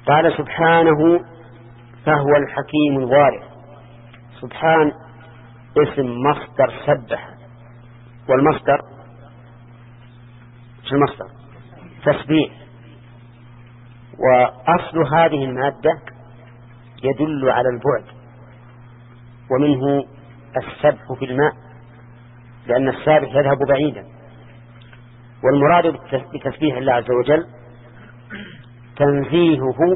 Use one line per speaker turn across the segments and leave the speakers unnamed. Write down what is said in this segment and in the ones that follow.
قال سبحانه فهو الحكيم الوارث. سبحان اسم مصدر سبح، والمصدر شو المصدر؟ تسبيح. وأصل هذه المادة يدل على البعد، ومنه السبح في الماء، لأن السابح يذهب بعيدا. والمراد بتسبيح الله عز وجل تنزيهه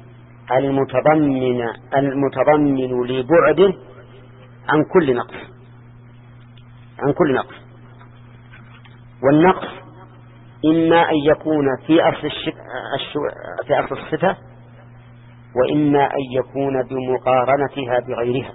المتضمن لبعده عن كل نقص. والنقص إما أن يكون في أصل الصفة، وإما أن يكون بمقارنتها بغيرها.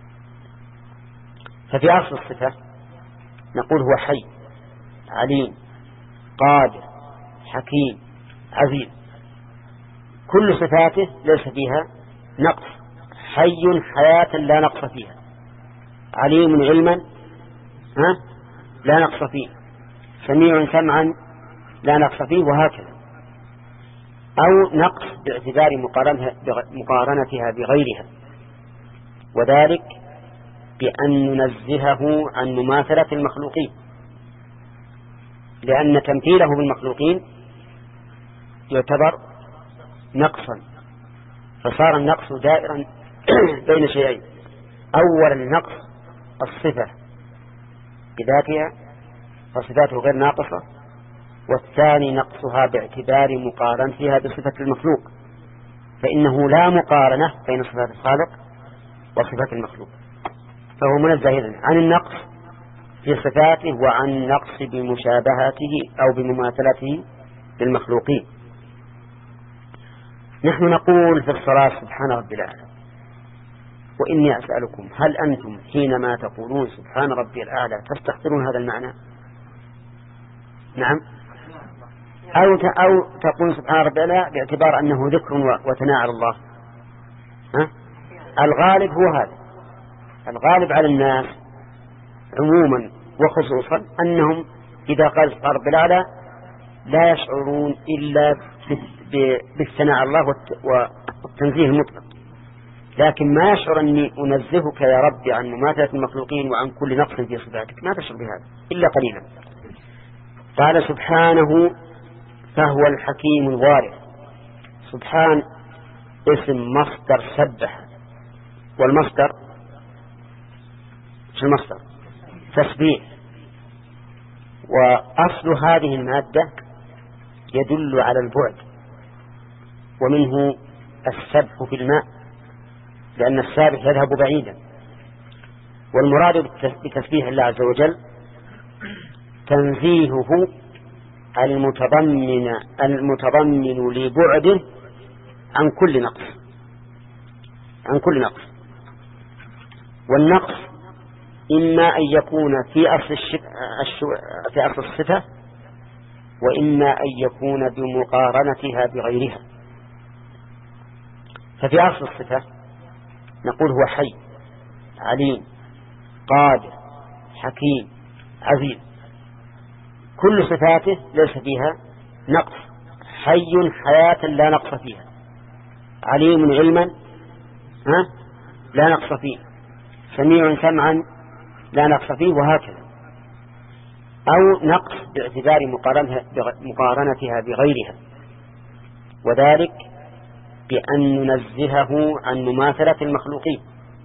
ففي أصل الصفة نقول هو حي، عليم، قادر، حكيم، عزيز. كل صفاته ليس فيها نقص. حي حياة لا نقص فيها، عليم علما لا نقص فيه، سميع سمعا لا نقص فيه، وهكذا. أو نقص باعتبار مقارنتها بغيرها، وذلك بأن ننزهه عن مماثلة المخلوقين، لأن تمثيله بالمخلوقين يعتبر نقصا، فصار النقص دائرا بين شيئين: أولا نقص الصفة بذاتها فصفاته غير ناقصة، والثاني نقصها باعتبار مقارنتها بصفة المخلوق، فإنه لا مقارنة بين صفات الخالق وصفات المخلوق، فهو منزه عن النقص في صفاته وعن النقص بمشابهته أو بمماثلته للمخلوقين. نحن نقول في الصلاة سبحان ربي الأعلى. وإني أسألكم هل أنتم حينما تقولون سبحان ربي الأعلى تستحضرون هذا المعنى؟ نعم. أو تقول سبحان ربي الأعلى باعتبار أنه ذكر وثناء على الله. الغالب هو هذا. الغالب على الناس عموما وخصوصا أنهم إذا قال سبحان ربي الأعلى لا يشعرون إلا بالثناء على الله والتنزيه المطلق، لكن ما يشعر أني أنزهك يا ربي عن مماثلة المخلوقين وعن كل نقص في صفاتك، ما تشعر بهذا إلا قليلا. قال سبحانه فهو الحكيم الوارث. سبحان اسم مصدر سبح، والمصدر شو المصدر؟ تسبيح. وأصل هذه المادة يدل على البعد، ومنه السبح في الماء، لأن السابح يذهب بعيدا. والمراد بتسبيح الله عز وجل تنزيهه المتضمن لبعده عن كل نقص. والنقص إما أن يكون في أصل الصفة، وإما أن يكون بمقارنتها بغيرها. ففي أصل الصفة نقول هو حي، عليم، قادر، حكيم، عزيز. كل صفاته ليس فيها نقص. حي حياة لا نقص فيها، عليم علما لا نقص فيه، سميع سمعا لا نقص فيه، وهكذا. أو نقص باعتبار مقارنتها بغيرها، وذلك بأن ننزهه عن مماثلة المخلوقين،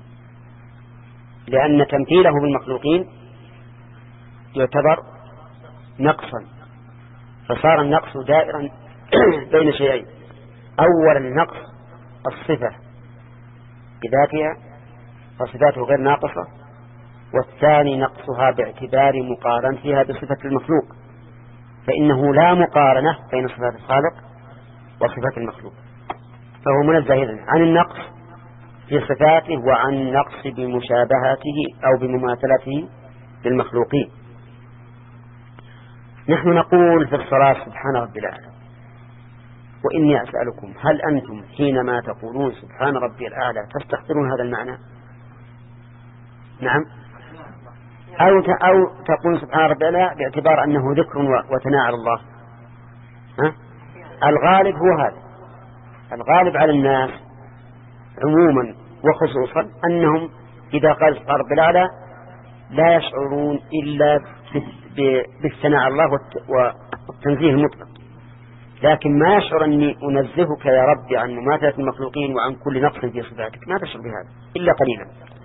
لأن تمثيله بالمخلوقين يعتبر نقصا، فصار النقص دائرا بين شيئين: أولا نقص الصفة بذاتها فصفاته غير ناقصة، والثاني نقصها باعتبار مقارنتها بصفة المخلوق، فإنه لا مقارنة بين صفات الخالق وصفات المخلوق، فهو منزه عن النقص في صفاته وعن النقص بمشابهته أو بمماثلته للمخلوقين. نحن نقول في الصلاة سبحان ربي الأعلى. وإني أسألكم هل أنتم حينما تقولون سبحان ربي الأعلى تستحضرون هذا المعنى؟ نعم. أو تقول سبحان ربي الأعلى باعتبار أنه ذكر وثناء على الله. الغالب هو هذا. الغالب على الناس عموما وخصوصا أنهم إذا قال سبحان ربي الأعلى لا يشعرون إلا بالثناء على الله والتنزيه المطلق، لكن ما يشعر أني أنزهك يا ربي عن مماثلة المخلوقين وعن كل نقص في صفاتك، ما تشعر بهذا إلا قليلا.